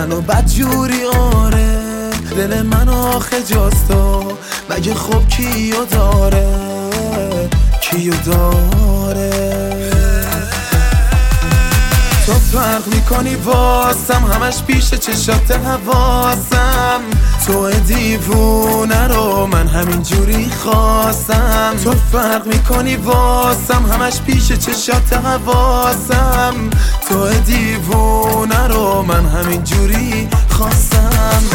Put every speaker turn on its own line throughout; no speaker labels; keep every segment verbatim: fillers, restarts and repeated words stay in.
منو بدجوری آره، دل من آخه جاست تو مگه خب کیو داره کیو داره. تو فرق میکنی واسم همش پیش چشات حواسم، تو دیوونه رو من همین جوری خواستم. تو فرق میکنی واسم همش پیش چشات حواسم، تو دیوونه رو من همین جوری خواستم.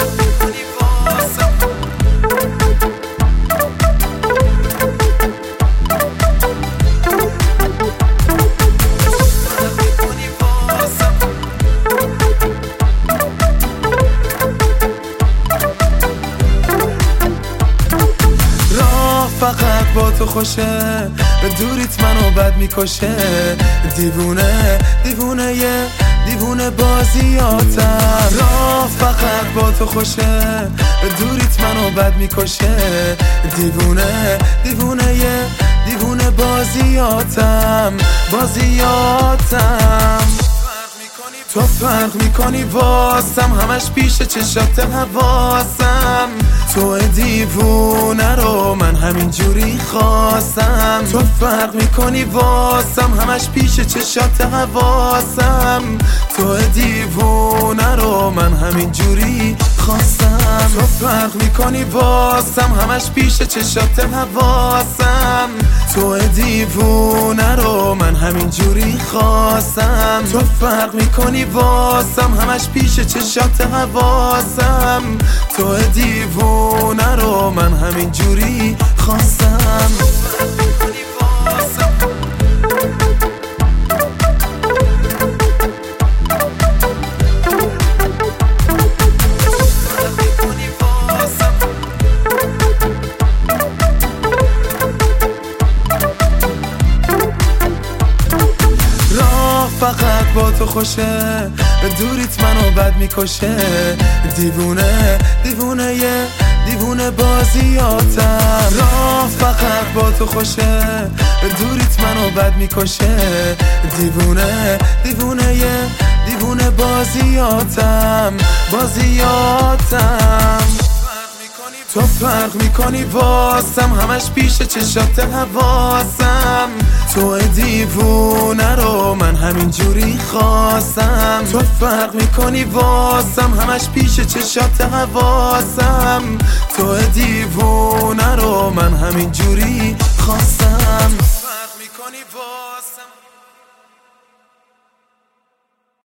فقط با تو خوشه، به دوریت منو بد میکشه. دیوونه دیوونه یه دیوونه بازیاتم. راه فقط با تو خوشه، به دوریت منو بد میکشه. دیوونه دیوونه یه دیوونه بازیاتم بازیاتم. تو فرق میکنی واسم همش پیش چشات حواسم، تو دیوونه رو من همین جوری خواستم. تو فرق میکنی واسم همش پیش چشات حواسم، تو دیوونه رو من همین جوری خواستم. تو فرق میکنی واسم همش پیش چشات حواسم، تو دیوونه رو من همین جوری خواستم. تو فرق میکنی واسم همش پیش چشات حواسم، تو دیوونه رو من همین جوری خواستم. فقط با تو خوشه، به دوریت منو بد میکشه. دیوونه دیوونه یه دیوونه بازیاتم. راه فقط با تو خوشه، به دوریت منو بد میکشه. دیوونه دیوونه یه دیوونه بازیاتم بازیاتم. تو فرق میکنی واسم همش پیش چشات حواسم، تو دیوونه رو من همین جوری خواستم. تو فرق میکنی واسم همش پیش چشات حواسم، تو دیوونه رو من همین جوری خواستم.